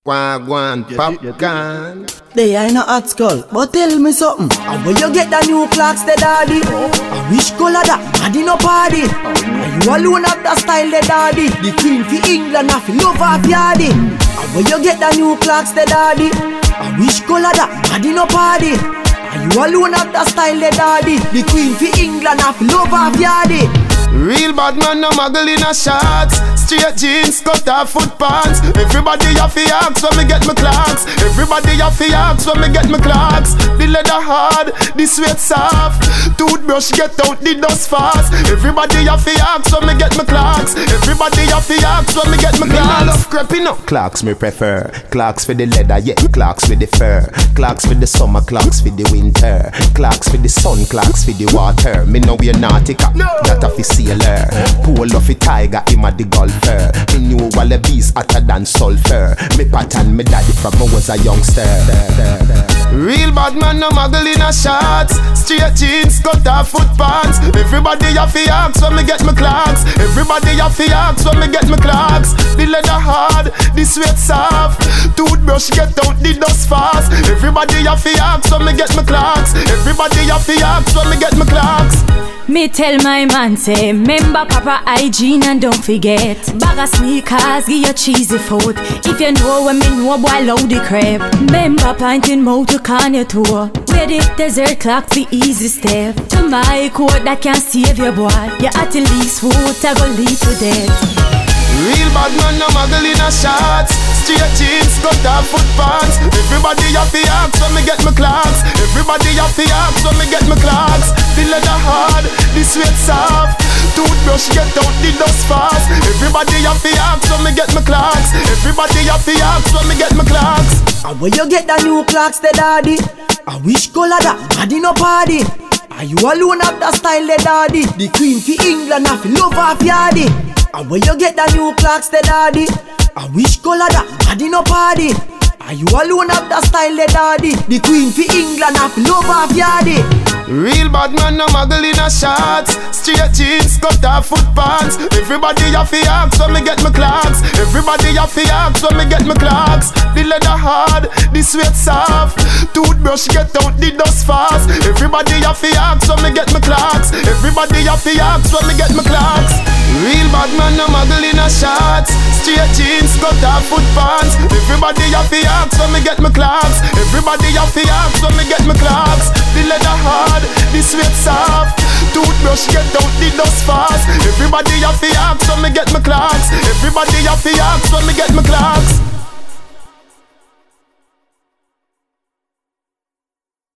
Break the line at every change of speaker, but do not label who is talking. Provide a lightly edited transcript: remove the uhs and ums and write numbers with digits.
Wagwan, popcorn.
They ain't a hot skull, but tell me something. How will you get the new clocks, the daddy? I wish color that daddy no party. And you alone have the style, the daddy. The queen for England, I feel love of yardy. How will you get the new clocks, the daddy? I wish color that daddy no party. And you alone have the style, the daddy. The queen for England, I feel love of yardy.
Real bad man, no muggle in a shorts. Straight jeans, cut off foot pants. Everybody have to ask when me get my clocks. Everybody have to ask when me get my clocks. The leather hard, the sweat soft. Toothbrush get out the dust fast. Everybody have to ask when me get my clocks. Everybody have to ask when me get my clocks. Me love creeping up. Clocks me prefer. Clocks for the leather, yeah. Clocks with the fur. Clocks for the summer, clocks for the winter. Clocks for the sun, clocks for the water. Me know we're nautica, that a fi sailor. Pull off a tiger, him a the golfer. Me knew wallabies hotter than sulfur. Me pattern me daddy from I was a youngster. Real bad man, no muggle in a shorts. Straight jeans, cut off foot pants. Everybody have to ask when me get my clocks. Everybody have to ask when me get my clocks. The leather hard, the sweat soft. Toothbrush get out the dust fast. Everybody have to ask when me get my clocks. Everybody have to ask when me get my clocks.
Me tell my man say, remember proper hygiene and don't forget. Bag of sneakers, give your cheesy food. If you know when me know, boy, load the crap. Remember planting mouth to can your tour. Where the desert clock the easy step. To my coat that can save your boy. You at the least food, I go lead to death.
Real bad man, no muggle in a shorts. Straight jeans, cut off foot pants. Everybody have to ask when me get my clocks. Everybody have to ask when me get my clocks. The leather hard, the sweat soft. Toothbrush get out the dust fast. Everybody have to ask when me get my clocks. Everybody have to ask when me get my clocks.
And where you get the new clocks, the daddy? I wish color that daddy no party. And you alone have the style, the daddy. The queen for England, I feel love of yardy. And where you get the new clocks, the daddy? I wish color that daddy no party. And you alone have the style, the daddy. The queen for England, I feel love of yardy.
Real bad man, no muggle in a shorts. Straight jeans, cut off foot pants. Everybody have to ask when me get my clocks. Everybody have to ask when me get my clocks. The leather hard, the sweat soft. Toothbrush get out the dust fast. Everybody have to ask when me get my clocks. Everybody have to ask when me get my clocks. Real bad man, no muggle in a shorts. Straight jeans, cut off foot pants. Everybody have to ask when me get my clocks. Everybody have to ask when me get my clocks. The leather hard, the sweat soft. Toothbrush get out the dust fast. Everybody have to ask when me get my clocks. Everybody have to ask when me get my clocks.